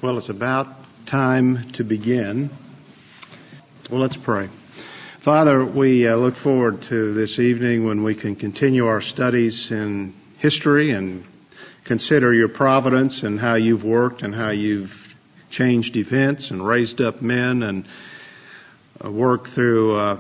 Well, it's about time to begin. Well, let's pray. Father, we look forward to this evening when we can continue our studies in history and consider your providence and how you've worked and how you've changed events and raised up men and worked through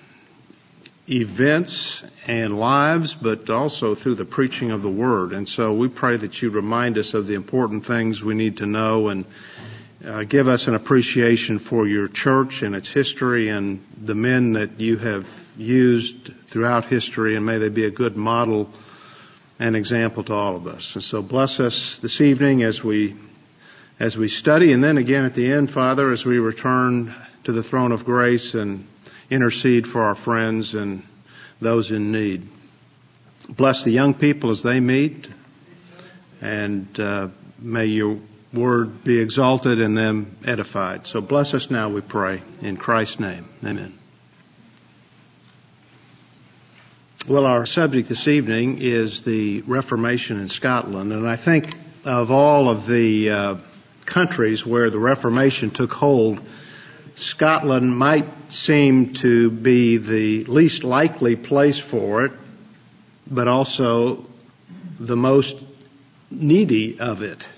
events and lives, but also through the preaching of the Word. And so we pray that you remind us of the important things we need to know and give us an appreciation for your church and its history and the men that you have used throughout history, and may they be a good model and example to all of us. And so bless us this evening as we study, and then again at the end, Father, as we return to the throne of grace and intercede for our friends and those in need. Bless the young people as they meet, and may your word be exalted and them edified. So bless us now, we pray, in Christ's name. Amen. Well, our subject this evening is the Reformation in Scotland, and I think of all of the countries where the Reformation took hold, Scotland might seem to be the least likely place for it, but also the most needy of it.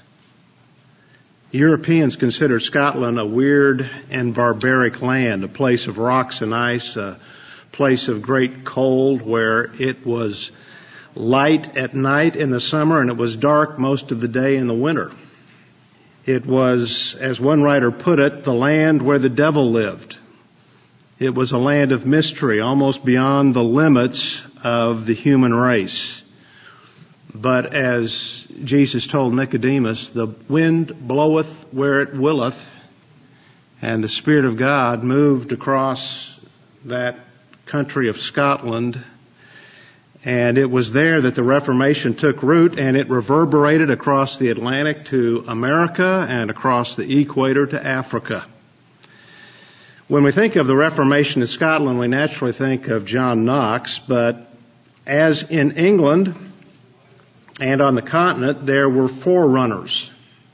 Europeans consider Scotland a weird and barbaric land, a place of rocks and ice, a place of great cold where it was light at night in the summer and it was dark most of the day in the winter. It was, as one writer put it, the land where the devil lived. It was a land of mystery, almost beyond the limits of the human race. But as Jesus told Nicodemus, the wind bloweth where it willeth, and the Spirit of God moved across that country of Scotland, and it was there that the Reformation took root, and it reverberated across the Atlantic to America and across the equator to Africa. When we think of the Reformation in Scotland, we naturally think of John Knox, but as in England and on the continent, there were forerunners.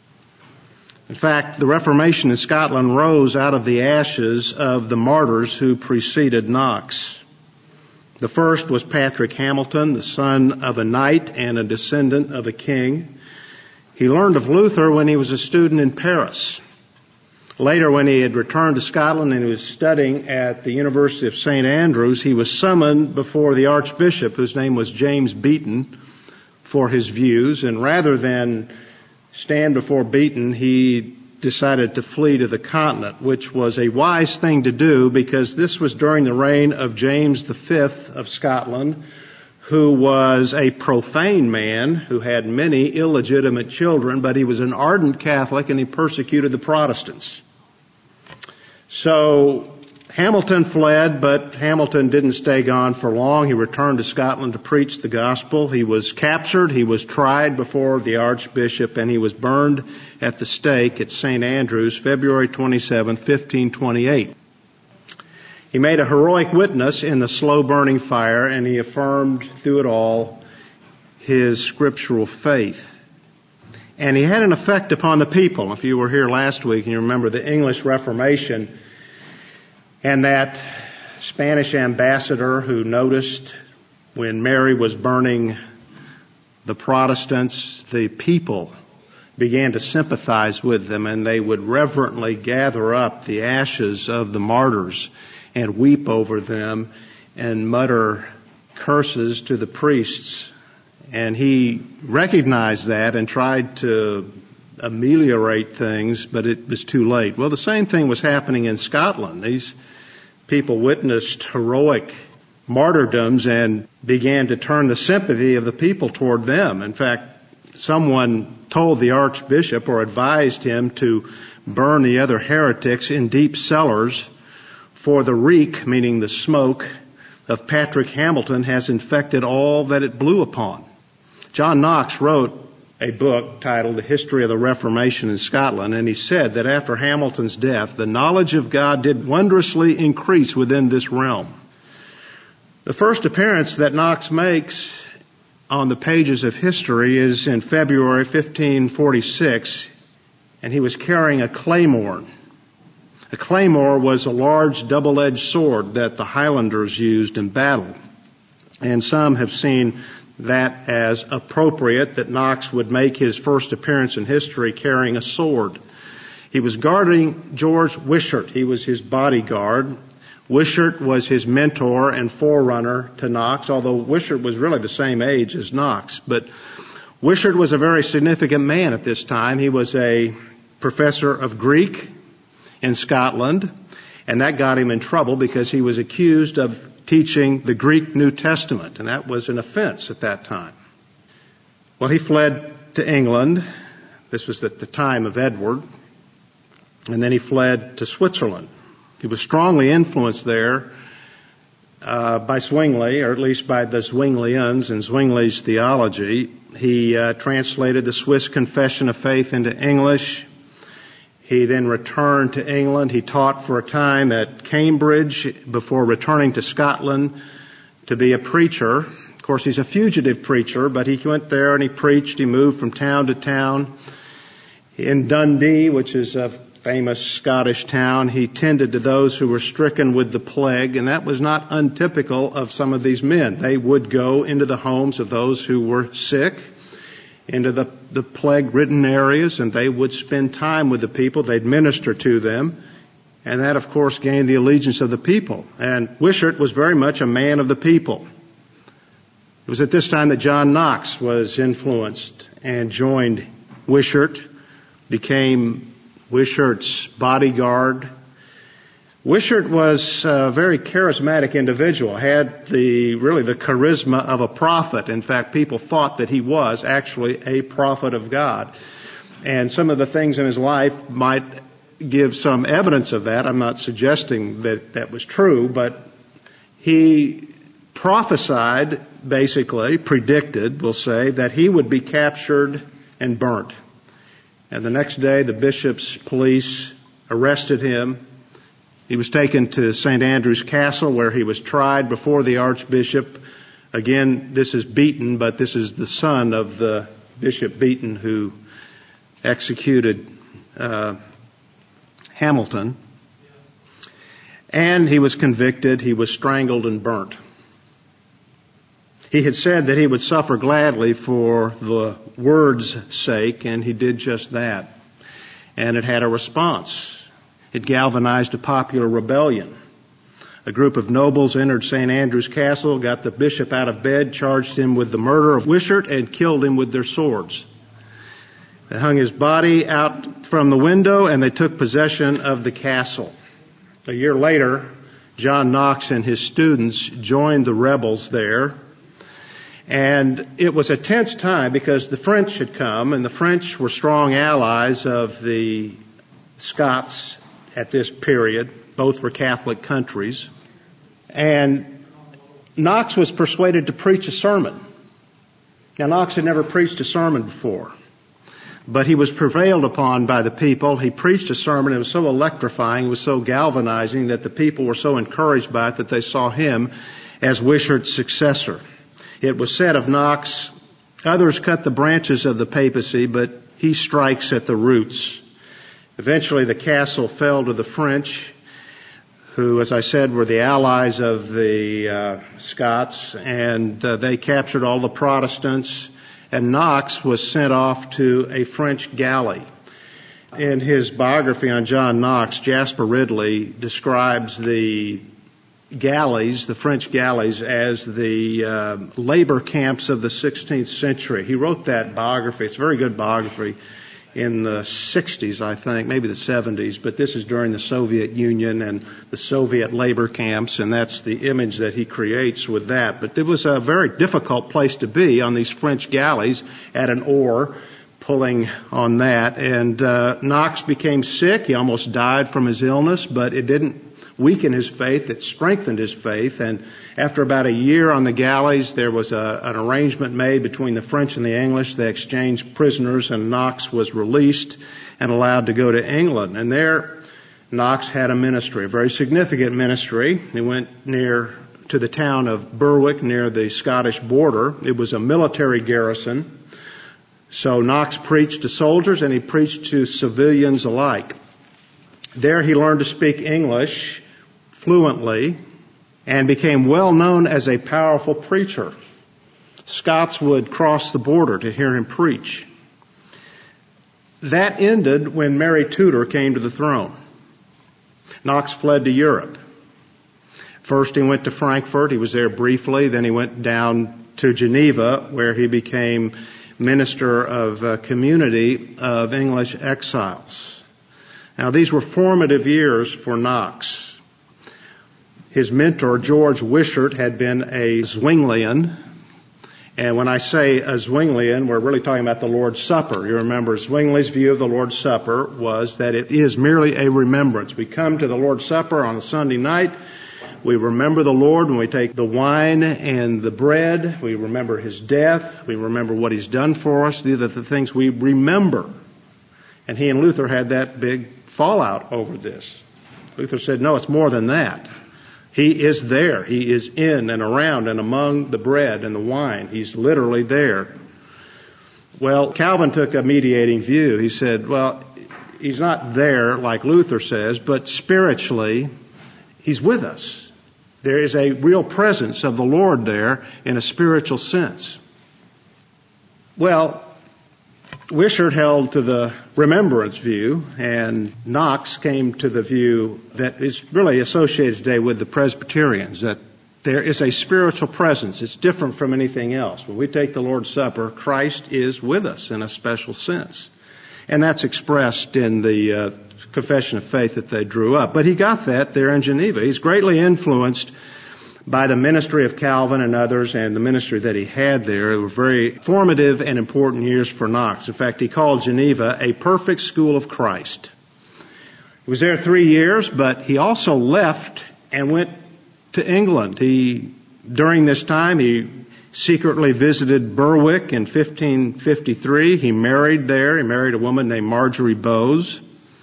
In fact, the Reformation in Scotland rose out of the ashes of the martyrs who preceded Knox. The first was Patrick Hamilton, the son of a knight and a descendant of a king. He learned of Luther when he was a student in Paris. Later, when he had returned to Scotland and he was studying at the University of St. Andrews, he was summoned before the Archbishop, whose name was James Beaton, for his views. And rather than stand before Beaton, he decided to flee to the continent, which was a wise thing to do because this was during the reign of James V of Scotland, who was a profane man who had many illegitimate children, but he was an ardent Catholic and he persecuted the Protestants. So Hamilton fled, but Hamilton didn't stay gone for long. He returned to Scotland to preach the gospel. He was captured, he was tried before the Archbishop, and he was burned at the stake at St. Andrews, February 27, 1528. He made a heroic witness in the slow-burning fire, and he affirmed through it all his scriptural faith. And he had an effect upon the people. If you were here last week and you remember the English Reformation, and that Spanish ambassador who noticed when Mary was burning the Protestants, the people began to sympathize with them, and they would reverently gather up the ashes of the martyrs and weep over them and mutter curses to the priests. And he recognized that and tried to ameliorate things, but it was too late. Well, the same thing was happening in Scotland. These people witnessed heroic martyrdoms and began to turn the sympathy of the people toward them. In fact, someone told the Archbishop or advised him to burn the other heretics in deep cellars, for the reek, meaning the smoke, of Patrick Hamilton has infected all that it blew upon. John Knox wrote a book titled The History of the Reformation in Scotland, and he said that after Hamilton's death, the knowledge of God did wondrously increase within this realm. The first appearance that Knox makes on the pages of history is in February 1546, and he was carrying a claymore. A claymore was a large double-edged sword that the Highlanders used in battle. And some have seen that as appropriate, that Knox would make his first appearance in history carrying a sword. He was guarding George Wishart. He was his bodyguard. Wishart was his mentor and forerunner to Knox, although Wishart was really the same age as Knox. But Wishart was a very significant man at this time. He was a professor of Greek in Scotland, and that got him in trouble because he was accused of teaching the Greek New Testament, and that was an offense at that time. Well, he fled to England. This was at the time of Edward. And then he fled to Switzerland. He was strongly influenced there by Zwingli, or at least by the Zwinglians and Zwingli's theology. He translated the Swiss Confession of Faith into English. He then returned to England. He taught for a time at Cambridge before returning to Scotland to be a preacher. Of course, he's a fugitive preacher, but he went there and he preached. He moved from town to town. In Dundee, which is a famous Scottish town, he tended to those who were stricken with the plague, and that was not untypical of some of these men. They would go into the homes of those who were sick, into the plague-ridden areas, and they would spend time with the people. They'd minister to them, and that, of course, gained the allegiance of the people. And Wishart was very much a man of the people. It was at this time that John Knox was influenced and joined Wishart, became Wishart's bodyguard. Wishart was a very charismatic individual, had the charisma of a prophet. In fact, people thought that he was actually a prophet of God. And some of the things in his life might give some evidence of that. I'm not suggesting that that was true, but he prophesied, basically, predicted, we'll say, that he would be captured and burnt. And the next day, the bishop's police arrested him. He was taken to St. Andrew's Castle, where he was tried before the archbishop. Again, this is Beaton, but this is the son of the Bishop Beaton who executed Hamilton. And he was convicted. He was strangled and burnt. He had said that he would suffer gladly for the word's sake, and he did just that. And it had a response. It galvanized a popular rebellion. A group of nobles entered St. Andrew's Castle, got the bishop out of bed, charged him with the murder of Wishart, and killed him with their swords. They hung his body out from the window, and they took possession of the castle. A year later, John Knox and his students joined the rebels there. And it was a tense time because the French had come, and the French were strong allies of the Scots at this period. Both were Catholic countries. And Knox was persuaded to preach a sermon. Now, Knox had never preached a sermon before, but he was prevailed upon by the people. He preached a sermon. It was so electrifying, it was so galvanizing that the people were so encouraged by it that they saw him as Wishart's successor. It was said of Knox, others cut the branches of the papacy, but he strikes at the roots. Eventually the castle fell to the French, who, as I said, were the allies of the Scots, and they captured all the Protestants, and Knox was sent off to a French galley. In his biography on John Knox, Jasper Ridley describes the galleys, the French galleys, as the labor camps of the 16th century. He wrote that biography. It's a very good biography in the 60s, I think, maybe the 70s, but this is during the Soviet Union and the Soviet labor camps, and that's the image that he creates with that. But it was a very difficult place to be on these French galleys at an oar, pulling on that. And Knox became sick. He almost died from his illness, but it didn't weaken his faith. It strengthened his faith. And after about a year on the galleys, there was an arrangement made between the French and the English. They exchanged prisoners, and Knox was released and allowed to go to England. And there, Knox had a ministry, a very significant ministry. He went near to the town of Berwick, near the Scottish border. It was a military garrison. So Knox preached to soldiers and he preached to civilians alike. There he learned to speak English fluently and became well known as a powerful preacher. Scots would cross the border to hear him preach. That ended when Mary Tudor came to the throne. Knox fled to Europe. First he went to Frankfurt. He was there briefly. Then he went down to Geneva, where he became minister of a community of English exiles. Now these were formative years for Knox. His mentor, George Wishart, had been a Zwinglian. And when I say a Zwinglian, we're really talking about the Lord's Supper. You remember Zwingli's view of the Lord's Supper was that it is merely a remembrance. We come to the Lord's Supper on a Sunday night. We remember the Lord when we take the wine and the bread. We remember His death. We remember what He's done for us. These are the things we remember. And he and Luther had that big fallout over this. Luther said, no, it's more than that. He is there. He is in and around and among the bread and the wine. He's literally there. Well, Calvin took a mediating view. He said, well, He's not there like Luther says, but spiritually, He's with us. There is a real presence of the Lord there in a spiritual sense. Well, Wishart held to the remembrance view, and Knox came to the view that is really associated today with the Presbyterians, that there is a spiritual presence. It's different from anything else. When we take the Lord's Supper, Christ is with us in a special sense. And that's expressed in the confession of faith that they drew up. But he got that there in Geneva. He's greatly influenced by the ministry of Calvin and others and the ministry that he had there. It were very formative and important years for Knox. In fact, he called Geneva a perfect school of Christ. He was there 3 years, but he also left and went to England. During this time, he secretly visited Berwick in 1553. He married there. He married a woman named Marjorie Bowes.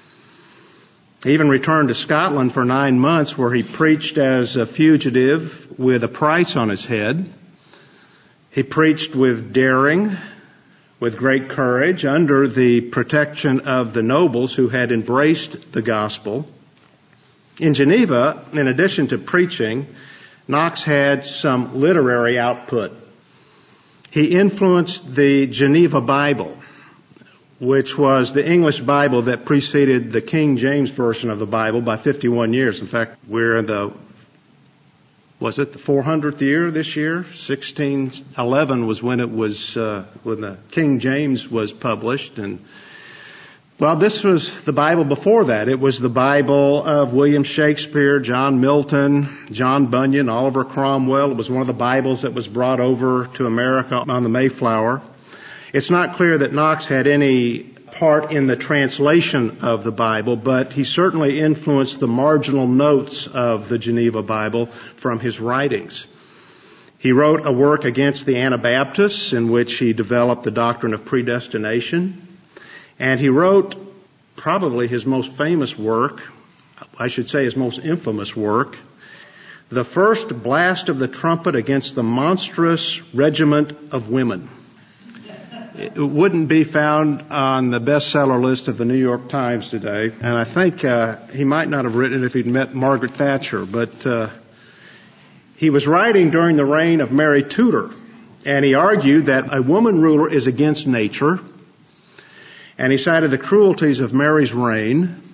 He even returned to Scotland for 9 months, where he preached as a fugitive with a price on his head. He preached with daring, with great courage, under the protection of the nobles who had embraced the gospel. In Geneva, in addition to preaching, Knox had some literary output. He influenced the Geneva Bible, which was the English Bible that preceded the King James Version of the Bible by 51 years. In fact, we're in the 400th year this year? 1611 was when when the King James was published. And well, this was the Bible before that. It was the Bible of William Shakespeare, John Milton, John Bunyan, Oliver Cromwell. It was one of the Bibles that was brought over to America on the Mayflower. It's not clear that Knox had any part in the translation of the Bible, but he certainly influenced the marginal notes of the Geneva Bible from his writings. He wrote a work against the Anabaptists in which he developed the doctrine of predestination. And he wrote probably his most famous work, I should say his most infamous work, The First Blast of the Trumpet Against the Monstrous Regiment of Women. It wouldn't be found on the bestseller list of the New York Times today. And I think he might not have written it if he'd met Margaret Thatcher. But he was writing during the reign of Mary Tudor. And he argued that a woman ruler is against nature. And he cited the cruelties of Mary's reign.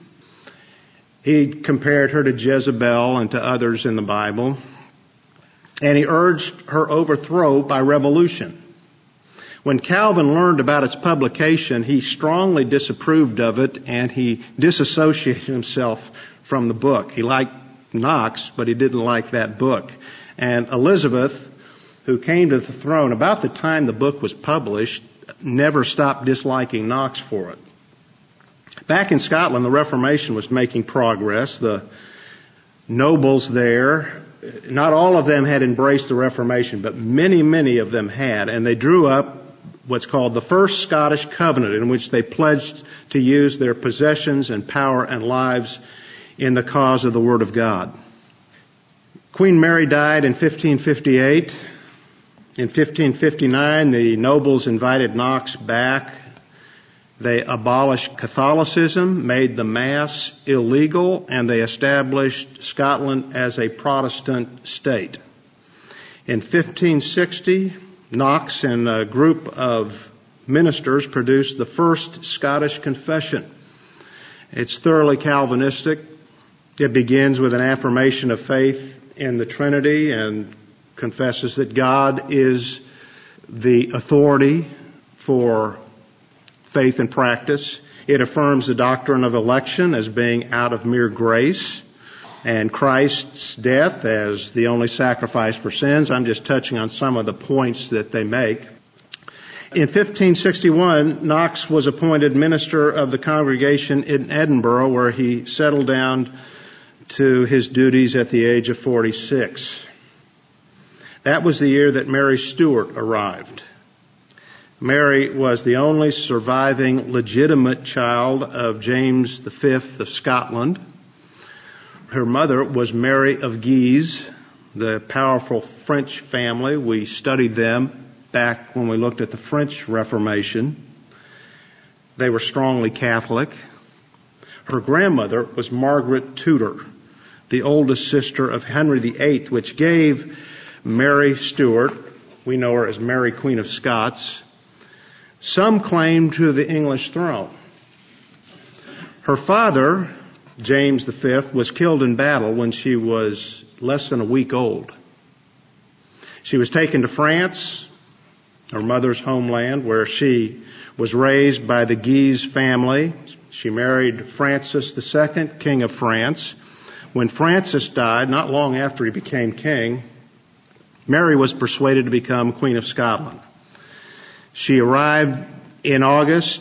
He compared her to Jezebel and to others in the Bible. And he urged her overthrow by revolution. When Calvin learned about its publication, he strongly disapproved of it, and he disassociated himself from the book. He liked Knox, but he didn't like that book. And Elizabeth, who came to the throne about the time the book was published, never stopped disliking Knox for it. Back in Scotland, the Reformation was making progress. The nobles there, not all of them had embraced the Reformation, but many, many of them had, and they drew up what's called the First Scottish Covenant, in which they pledged to use their possessions and power and lives in the cause of the Word of God. Queen Mary died in 1558, In 1559, the nobles invited Knox back. They abolished Catholicism, made the Mass illegal, and they established Scotland as a Protestant state. In 1560, Knox and a group of ministers produced the first Scottish Confession. It's thoroughly Calvinistic. It begins with an affirmation of faith in the Trinity and confesses that God is the authority for faith and practice. It affirms the doctrine of election as being out of mere grace and Christ's death as the only sacrifice for sins. I'm just touching on some of the points that they make. In 1561, Knox was appointed minister of the congregation in Edinburgh, where he settled down to his duties at the age of 46. That was the year that Mary Stuart arrived. Mary was the only surviving legitimate child of James V of Scotland. Her mother was Mary of Guise, the powerful French family. We studied them back when we looked at the French Reformation. They were strongly Catholic. Her grandmother was Margaret Tudor, the oldest sister of Henry VIII, which gave Mary Stuart, we know her as Mary Queen of Scots, some claim to the English throne. Her father, James V, was killed in battle when she was less than a week old. She was taken to France, her mother's homeland, where she was raised by the Guise family. She married Francis II, King of France. When Francis died, not long after he became king, Mary was persuaded to become Queen of Scotland. She arrived in August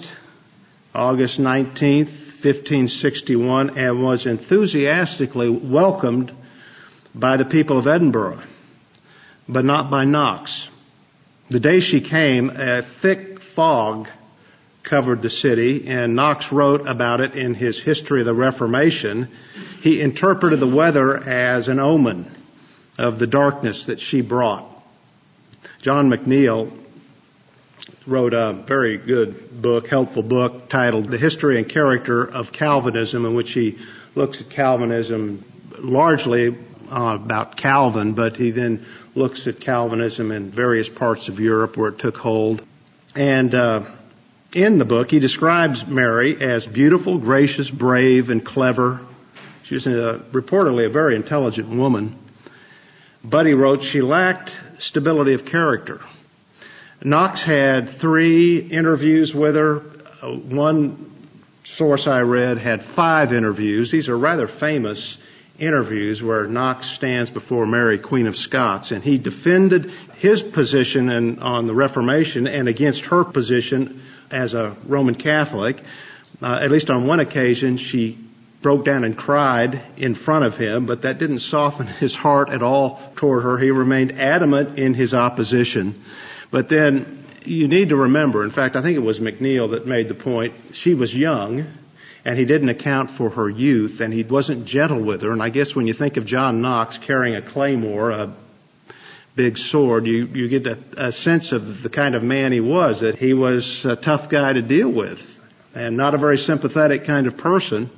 19th, 1561, and was enthusiastically welcomed by the people of Edinburgh, but not by Knox. The day she came, a thick fog covered the city, and Knox wrote about it in his History of the Reformation. He interpreted the weather as an omen of the darkness that she brought. John McNeill wrote a very good book, helpful book, titled The History and Character of Calvinism, in which he looks at Calvinism largely about Calvin, but he then looks at Calvinism in various parts of Europe where it took hold. And in the book, he describes Mary as beautiful, gracious, brave, and clever. She was reportedly a very intelligent woman. But he wrote she lacked stability of character. Knox had 3 interviews with her. One source I read had 5 interviews. These are rather famous interviews where Knox stands before Mary, Queen of Scots, and he defended his position on the Reformation and against her position as a Roman Catholic. At least on one occasion, she broke down and cried in front of him, but that didn't soften his heart at all toward her. He remained adamant in his opposition. But then you need to remember, in fact, I think it was McNeill that made the point, she was young, and he didn't account for her youth, and he wasn't gentle with her. And I guess when you think of John Knox carrying a claymore, a big sword, you get a sense of the kind of man he was, that he was a tough guy to deal with, and not a very sympathetic kind of person.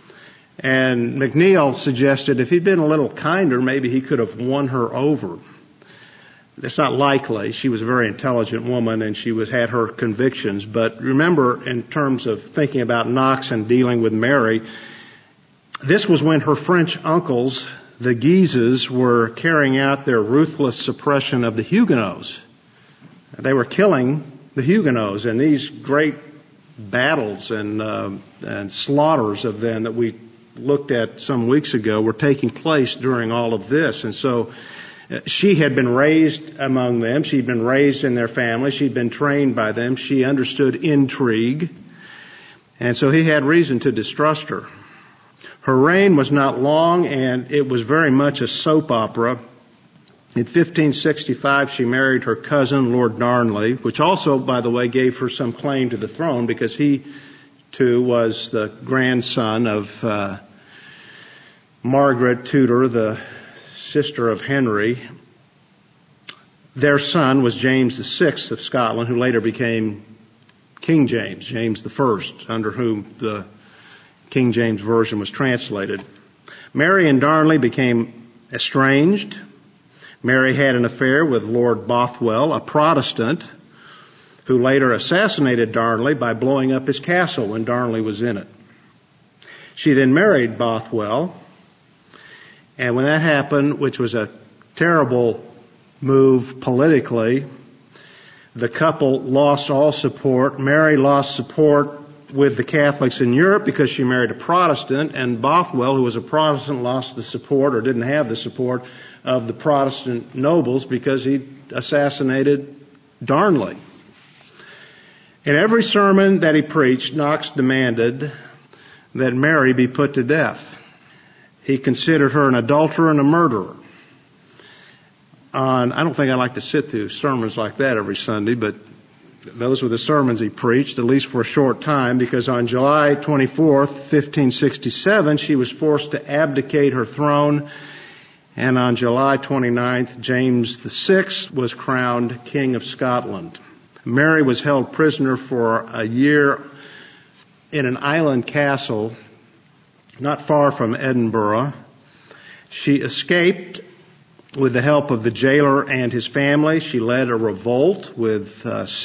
And McNeill suggested if he'd been a little kinder, maybe he could have won her over. It's not likely. She was a very intelligent woman, and she had her convictions. But remember, in terms of thinking about Knox and dealing with Mary, this was when her French uncles, the Guises, were carrying out their ruthless suppression of the Huguenots. They were killing the Huguenots, and these great battles and slaughters of them that we looked at some weeks ago were taking place during all of this. And so she had been raised among them. She'd been raised in their family. She'd been trained by them. She understood intrigue. And so he had reason to distrust her. Her reign was not long, and it was very much a soap opera. In 1565, she married her cousin, Lord Darnley, which also, by the way, gave her some claim to the throne, because he, too, was the grandson of Margaret Tudor, the sister of Henry. Their son was James VI of Scotland, who later became King James, James I, under whom the King James Version was translated. Mary and Darnley became estranged. Mary had an affair with Lord Bothwell, a Protestant, who later assassinated Darnley by blowing up his castle when Darnley was in it. She then married Bothwell, and when that happened, which was a terrible move politically, the couple lost all support. Mary lost support with the Catholics in Europe because she married a Protestant, and Bothwell, who was a Protestant, lost the support or didn't have the support of the Protestant nobles because he assassinated Darnley. In every sermon that he preached, Knox demanded that Mary be put to death. He considered her an adulterer and a murderer. I don't think I'd like to sit through sermons like that every Sunday, but those were the sermons he preached, at least for a short time, because on July 24th, 1567, she was forced to abdicate her throne, and on July 29th, James VI was crowned King of Scotland. Mary was held prisoner for a year in an island castle not far from Edinburgh. She escaped with the help of the jailer and his family. She led a revolt with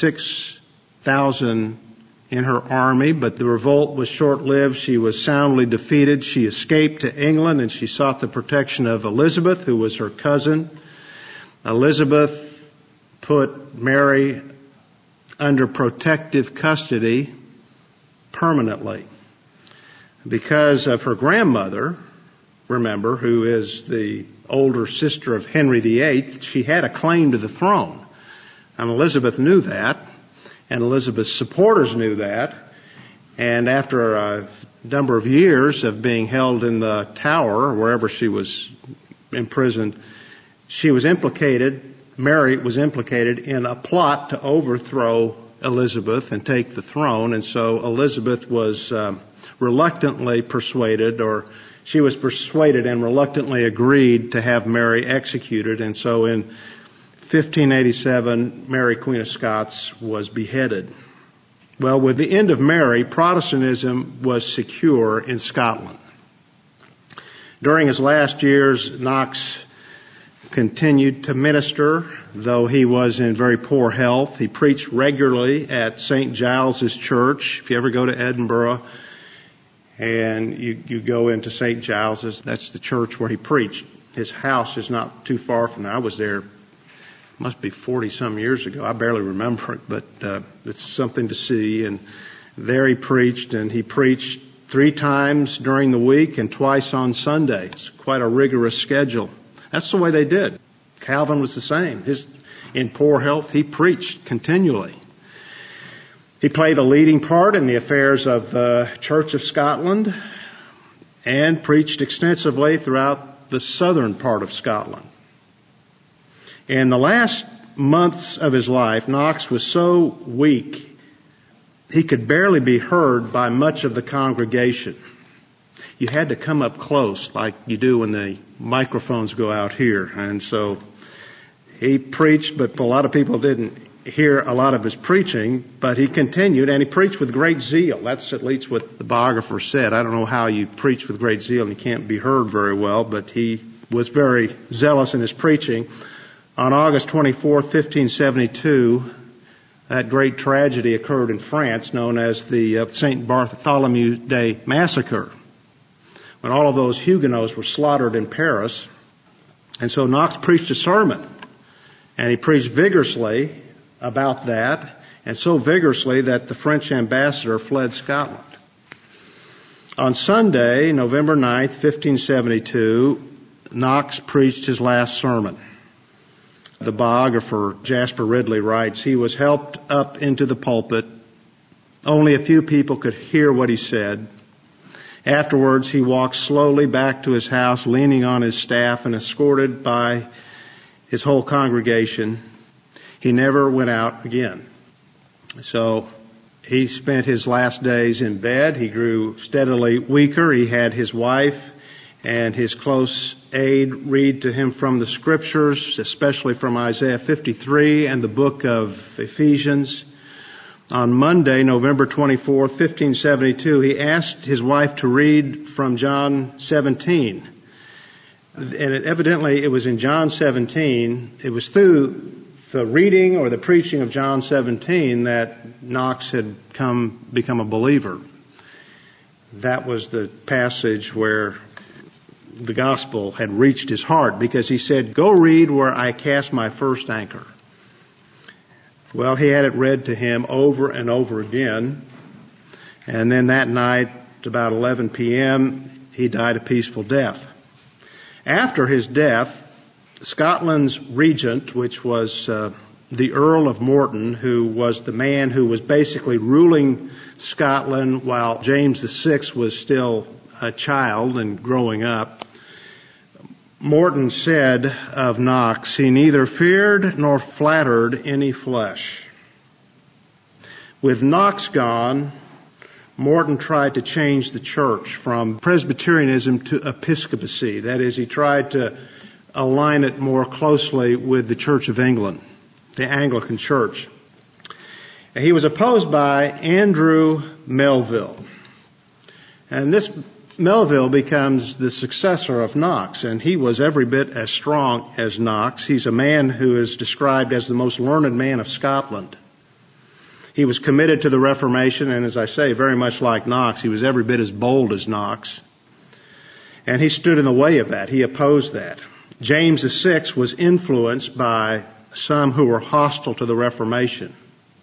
6,000 in her army, but the revolt was short-lived. She was soundly defeated. She escaped to England, and she sought the protection of Elizabeth, who was her cousin. Elizabeth put Mary under protective custody permanently because of her grandmother, remember, who is the older sister of Henry VIII. She had a claim to the throne. And Elizabeth knew that, and Elizabeth's supporters knew that. And after a number of years of being held in the Tower, wherever she was imprisoned, Mary was implicated in a plot to overthrow Elizabeth and take the throne. And so Elizabeth was reluctantly persuaded, or she was persuaded and reluctantly agreed to have Mary executed. And so in 1587, Mary, Queen of Scots, was beheaded. Well, with the end of Mary, Protestantism was secure in Scotland. During his last years, Knox continued to minister, though he was in very poor health. He preached regularly at St. Giles's Church. If you ever go to Edinburgh and you go into St. Giles's, that's the church where he preached. His house is not too far from there. I was there, must be 40-some years ago. I barely remember it, but it's something to see. And there he preached 3 times during the week and twice on Sunday. It's quite a rigorous schedule. That's the way they did. Calvin was the same. In poor health, he preached continually. He played a leading part in the affairs of the Church of Scotland and preached extensively throughout the southern part of Scotland. In the last months of his life, Knox was so weak, he could barely be heard by much of the congregation. You had to come up close like you do when the microphones go out here. And so he preached, but a lot of people didn't hear a lot of his preaching, but he continued, and he preached with great zeal. That's at least what the biographer said. I don't know how you preach with great zeal and you can't be heard very well, but he was very zealous in his preaching. On August 24th, 1572, that great tragedy occurred in France known as the St. Bartholomew Day Massacre, when all of those Huguenots were slaughtered in Paris. And so Knox preached a sermon, and he preached vigorously about that, and so vigorously that the French ambassador fled Scotland. On Sunday, November 9th, 1572, Knox preached his last sermon. The biographer Jasper Ridley writes, he was helped up into the pulpit. Only a few people could hear what he said. Afterwards, he walked slowly back to his house, leaning on his staff and escorted by his whole congregation. He never went out again. So he spent his last days in bed. He grew steadily weaker. He had his wife and his close aide read to him from the Scriptures, especially from Isaiah 53 and the book of Ephesians. On Monday, November 24th, 1572, he asked his wife to read from John 17. And evidently it was in John 17, it was through the reading or the preaching of John 17 that Knox had become a believer. That was the passage where the gospel had reached his heart, because he said, "Go read where I cast my first anchor." Well, he had it read to him over and over again. And then that night, about 11 p.m., he died a peaceful death. After his death, Scotland's regent, which was the Earl of Morton, who was the man who was basically ruling Scotland while James VI was still a child and growing up, Morton said of Knox, "He neither feared nor flattered any flesh." With Knox gone, Morton tried to change the church from Presbyterianism to Episcopacy. That is, he tried to align it more closely with the Church of England, the Anglican Church. And he was opposed by Andrew Melville. And this Melville becomes the successor of Knox, and he was every bit as strong as Knox. He's a man who is described as the most learned man of Scotland. He was committed to the Reformation, and as I say, very much like Knox, he was every bit as bold as Knox. And he stood in the way of that. He opposed that. James VI was influenced by some who were hostile to the Reformation.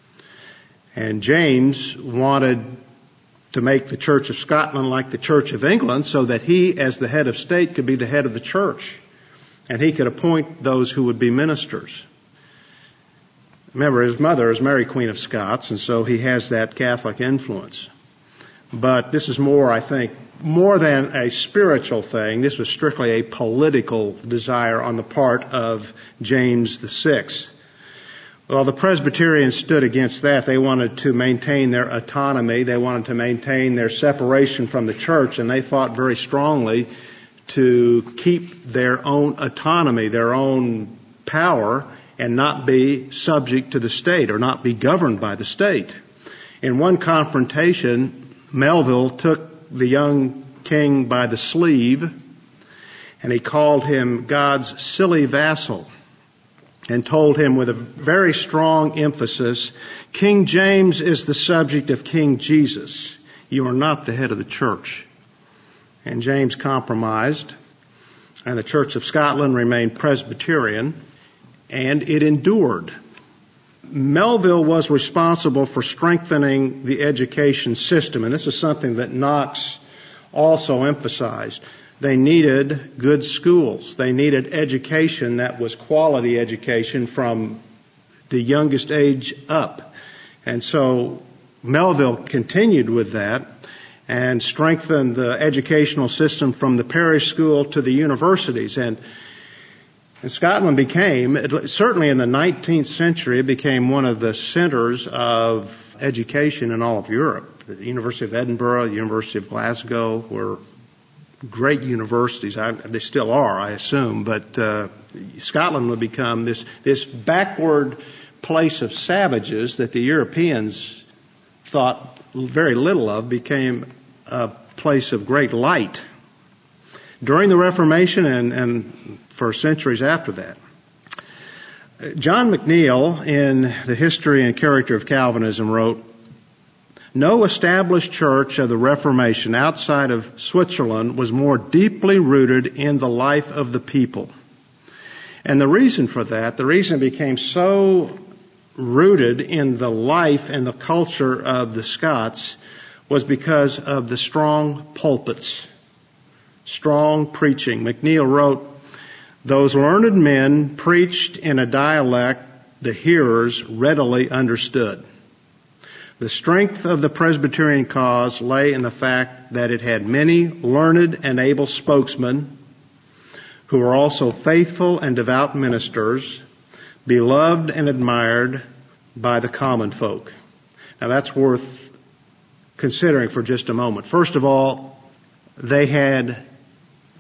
And James wanted to make the Church of Scotland like the Church of England, so that he, as the head of state, could be the head of the church. And he could appoint those who would be ministers. Remember, his mother is Mary, Queen of Scots, and so he has that Catholic influence. But this is more, I think, more than a spiritual thing. This was strictly a political desire on the part of James VI. Well, the Presbyterians stood against that. They wanted to maintain their autonomy. They wanted to maintain their separation from the church, and they fought very strongly to keep their own autonomy, their own power, and not be subject to the state or not be governed by the state. In one confrontation, Melville took the young king by the sleeve, and he called him God's silly vassal, and told him with a very strong emphasis, "King James is the subject of King Jesus. You are not the head of the church." And James compromised, and the Church of Scotland remained Presbyterian, and it endured. Melville was responsible for strengthening the education system, and this is something that Knox also emphasized. They needed good schools. They needed education that was quality education from the youngest age up. And so Melville continued with that and strengthened the educational system from the parish school to the universities. And Scotland became, certainly in the 19th century, it became one of the centers of education in all of Europe. The University of Edinburgh, the University of Glasgow were great universities. They still are, I assume, but Scotland would become this backward place of savages that the Europeans thought very little of, became a place of great light during the Reformation and for centuries after that. John McNeill, in The History and Character of Calvinism, wrote, "No established church of the Reformation outside of Switzerland was more deeply rooted in the life of the people." And the reason for that, the reason it became so rooted in the life and the culture of the Scots, was because of the strong pulpits, strong preaching. McNeill wrote, "Those learned men preached in a dialect the hearers readily understood. The strength of the Presbyterian cause lay in the fact that it had many learned and able spokesmen who were also faithful and devout ministers, beloved and admired by the common folk." Now that's worth considering for just a moment. First of all, they had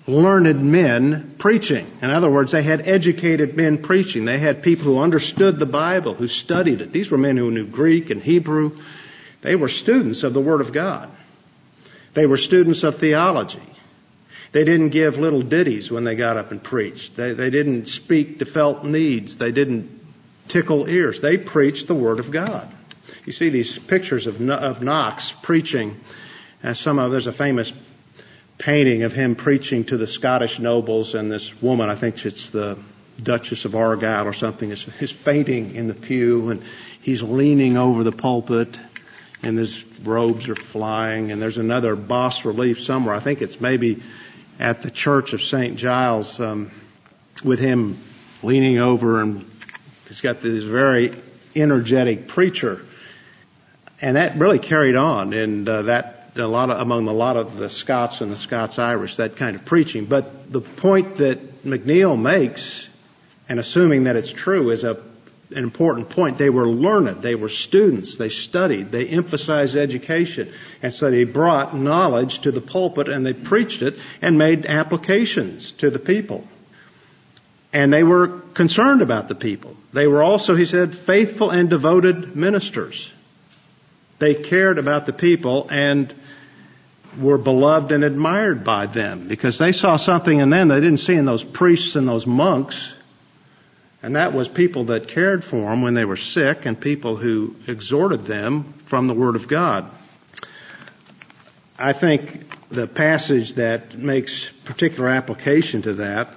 learned men preaching. In other words, they had educated men preaching. They had people who understood the Bible, who studied it. These were men who knew Greek and Hebrew. They were students of the Word of God. They were students of theology. They didn't give little ditties when they got up and preached. They didn't speak to felt needs. They didn't tickle ears. They preached the Word of God. You see these pictures of Knox preaching. There's a famous painting of him preaching to the Scottish nobles, and this woman, I think it's the Duchess of Argyll or something, is fainting in the pew, and he's leaning over the pulpit, and his robes are flying, and there's another bas relief somewhere. I think it's maybe at the Church of St. Giles, with him leaning over, and he's got this very energetic preacher. And that really carried on, and among a lot of the Scots and the Scots-Irish, that kind of preaching. But the point that McNeil makes, and assuming that it's true, is an important point. They were learned. They were students. They studied. They emphasized education. And so they brought knowledge to the pulpit, and they preached it and made applications to the people. And they were concerned about the people. They were also, he said, faithful and devoted ministers. They cared about the people and were beloved and admired by them because they saw something in them they didn't see in those priests and those monks. And that was people that cared for them when they were sick and people who exhorted them from the Word of God. I think the passage that makes particular application to that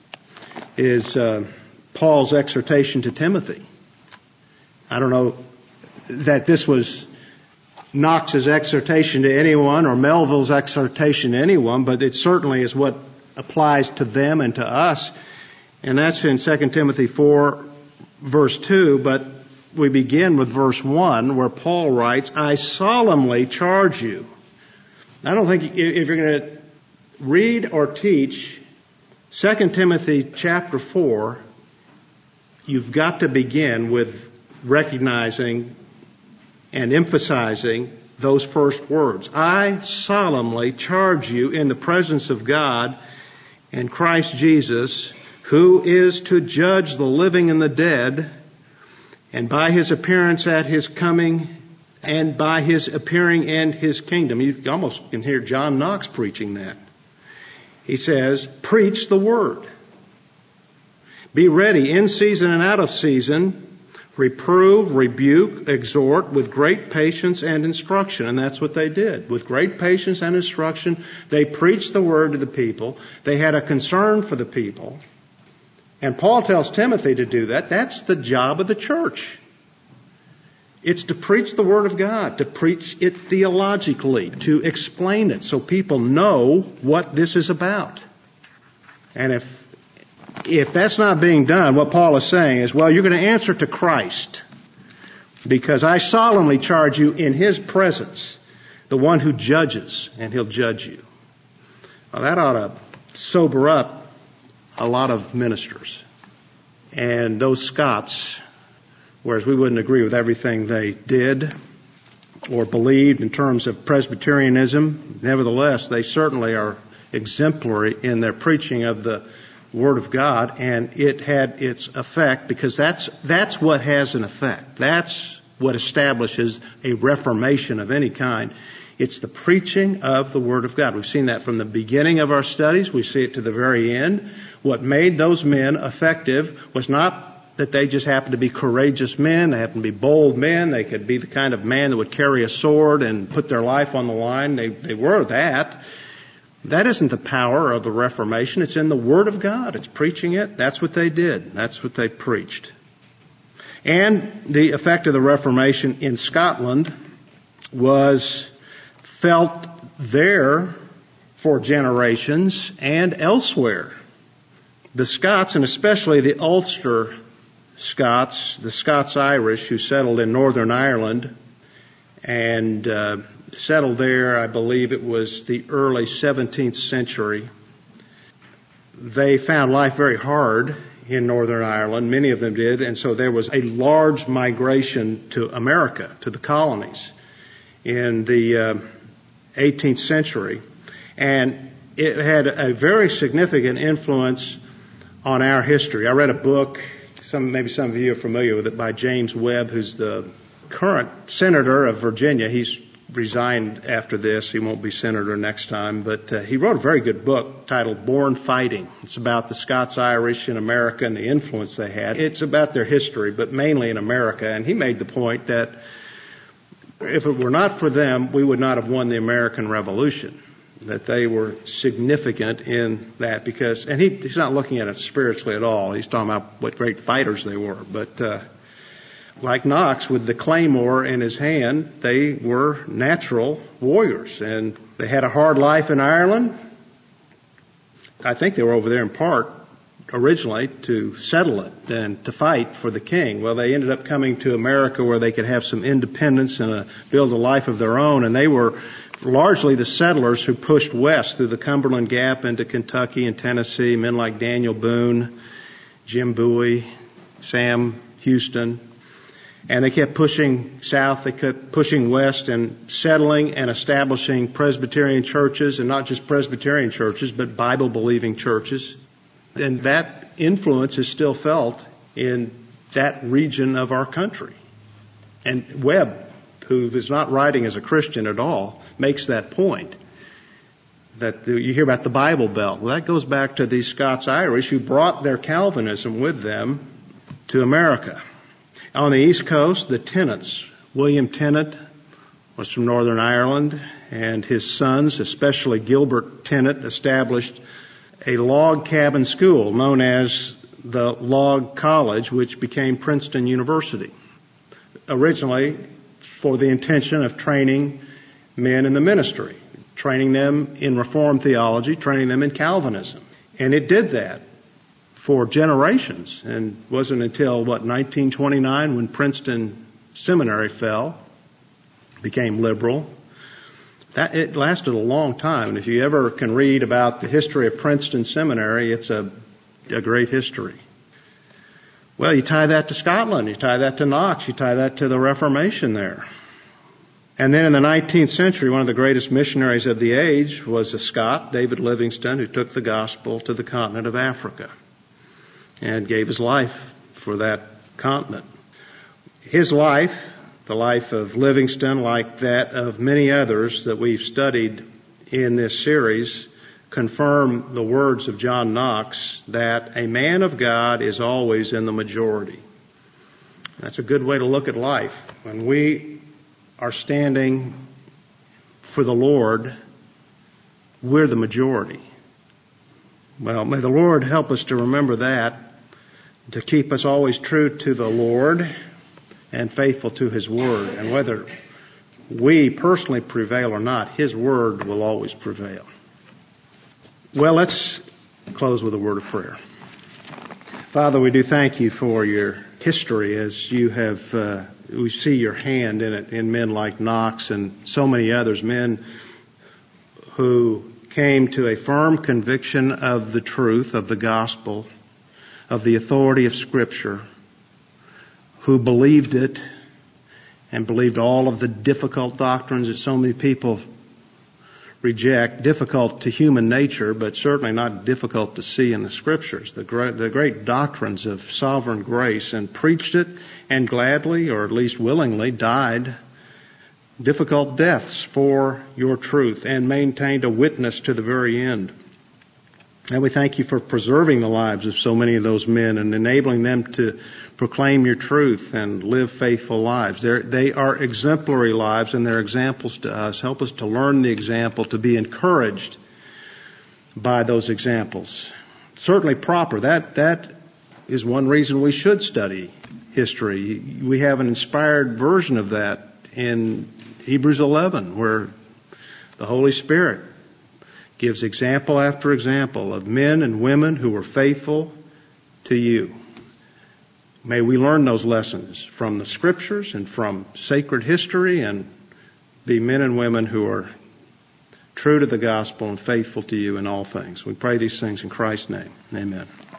is Paul's exhortation to Timothy. I don't know that this was Knox's exhortation to anyone or Melville's exhortation to anyone, but it certainly is what applies to them and to us. And that's in 2 Timothy 4, verse 2, but we begin with verse 1 where Paul writes, I solemnly charge you. I don't think if you're going to read or teach 2 Timothy chapter 4, you've got to begin with recognizing and emphasizing those first words. I solemnly charge you in the presence of God and Christ Jesus, who is to judge the living and the dead, and by his appearance at his coming, and by his appearing in his kingdom. You almost can hear John Knox preaching that. He says, preach the word. Be ready in season and out of season. Reprove, rebuke, exhort with great patience and instruction. And that's what they did. With great patience and instruction, they preached the word to the people. They had a concern for the people. And Paul tells Timothy to do that. That's the job of the church. It's to preach the word of God, to preach it theologically, to explain it so people know what this is about. And if that's not being done, what Paul is saying is, well, you're going to answer to Christ because I solemnly charge you in his presence, the one who judges, and he'll judge you. Well, that ought to sober up a lot of ministers. And those Scots, whereas we wouldn't agree with everything they did or believed in terms of Presbyterianism, nevertheless, they certainly are exemplary in their preaching of the Word of God, and it had its effect because that's what has an effect. That's what establishes a reformation of any kind. It's the preaching of the Word of God. We've seen that from the beginning of our studies. We see it to the very end. What made those men effective was not that they just happened to be courageous men. They happened to be bold men. They could be the kind of man that would carry a sword and put their life on the line. They were that. That isn't the power of the Reformation. It's in the Word of God. It's preaching it. That's what they did. That's what they preached. And the effect of the Reformation in Scotland was felt there for generations and elsewhere. The Scots, and especially the Ulster Scots, the Scots-Irish who settled in Northern Ireland and settled there, I believe it was the early 17th century. They found life very hard in Northern Ireland. Many of them did. And so there was a large migration to America, to the colonies in the 18th century. And it had a very significant influence on our history. I read a book, maybe some of you are familiar with it, by James Webb, who's the current senator of Virginia. He's resigned after this. He won't be senator next time. But he wrote a very good book titled Born Fighting. It's about the Scots-Irish in America and the influence they had. It's about their history, but mainly in America. And he made the point that if it were not for them, we would not have won the American Revolution. That they were significant in that because, and he's not looking at it spiritually at all. He's talking about what great fighters they were. But like Knox with the claymore in his hand, they were natural warriors. And they had a hard life in Ireland. I think they were over there in part originally to settle it and to fight for the king. Well, they ended up coming to America where they could have some independence and build a life of their own. And they were largely the settlers who pushed west through the Cumberland Gap into Kentucky and Tennessee, men like Daniel Boone, Jim Bowie, Sam Houston. And they kept pushing south, they kept pushing west and settling and establishing Presbyterian churches, and not just Presbyterian churches, but Bible-believing churches. And that influence is still felt in that region of our country. And Webb, who is not writing as a Christian at all, makes that point. That you hear about the Bible Belt. Well, that goes back to these Scots-Irish who brought their Calvinism with them to America. On the East Coast, the Tennants. William Tennant was from Northern Ireland, and his sons, especially Gilbert Tennant, established a log cabin school known as the Log College, which became Princeton University. Originally, for the intention of training men in the ministry, training them in Reformed theology, training them in Calvinism. And it did that for generations, and wasn't until, 1929 when Princeton Seminary fell, became liberal. That it lasted a long time, and if you ever can read about the history of Princeton Seminary, it's a great history. Well, you tie that to Scotland, you tie that to Knox, you tie that to the Reformation there. And then in the 19th century, one of the greatest missionaries of the age was a Scot, David Livingstone, who took the gospel to the continent of Africa and gave his life for that continent. His life, the life of Livingstone, like that of many others that we've studied in this series, confirm the words of John Knox that a man of God is always in the majority. That's a good way to look at life. When we are standing for the Lord, we're the majority. Well, may the Lord help us to remember that, to keep us always true to the Lord and faithful to His Word. And whether we personally prevail or not, His Word will always prevail. Well, let's close with a word of prayer. Father, we do thank You for Your history as You have, we see Your hand in it, in men like Knox and so many others, men who came to a firm conviction of the truth of the gospel, of the authority of Scripture, who believed it and believed all of the difficult doctrines that so many people reject, difficult to human nature, but certainly not difficult to see in the Scriptures, the great doctrines of sovereign grace, and preached it and gladly, or at least willingly, died difficult deaths for Your truth and maintained a witness to the very end. And we thank You for preserving the lives of so many of those men and enabling them to proclaim Your truth and live faithful lives. They are exemplary lives, and they're examples to us. Help us to learn the example, to be encouraged by those examples. Certainly proper. That is one reason we should study history. We have an inspired version of that in Hebrews 11, where the Holy Spirit gives example after example of men and women who were faithful to You. May we learn those lessons from the Scriptures and from sacred history, and be men and women who are true to the gospel and faithful to You in all things. We pray these things in Christ's name. Amen.